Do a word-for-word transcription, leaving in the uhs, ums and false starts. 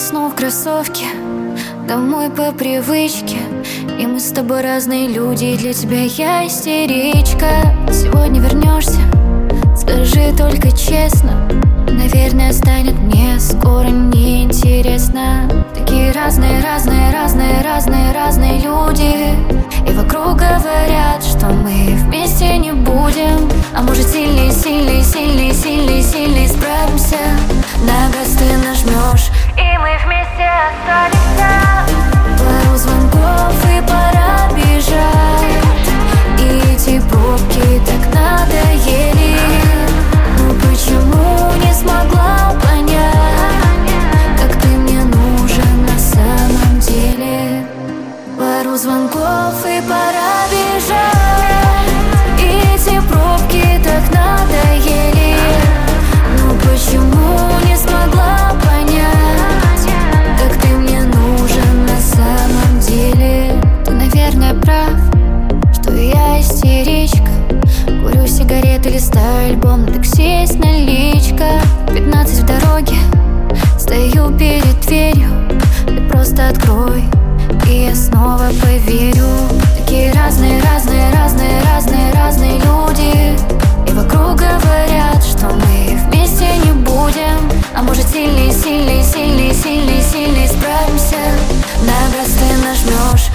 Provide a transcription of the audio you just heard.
сну в кроссовке, домой по привычке. И мы с тобой разные люди, и для тебя я истеричка. Сегодня вернешься, скажи только честно. Наверное, станет мне скоро неинтересно. Такие разные, разные, разные, разные, разные люди. И вокруг говорят, что мы вместе не будем. А может, сильнее, сильнее, сильнее, сильнее, сильнее справимся. На газ ты нажмешь, и мы вместе останемся. Пару звонков, и пора бежать. И эти пробки так надоели. Ну почему не смогла понять, как ты мне нужен на самом деле? Пару звонков, и пора бежать. И эти пробки так надоели. Ну почему не смогла понять, как ты мне нужен на самом деле? Ты, наверное, прав, что я истеричка. Курю сигареты, листаю альбом, на такси есть наличка. Пятнадцать в дороге, стою перед дверью. Ты просто открой, и я снова поверю. Такие разные, разные, разные, разные, разные люди. И вокруг говорят, что мы вместе не будем. А может, сильнее, сильнее, сильнее, сильнее, сильнее справимся. На газ ты нажмешь,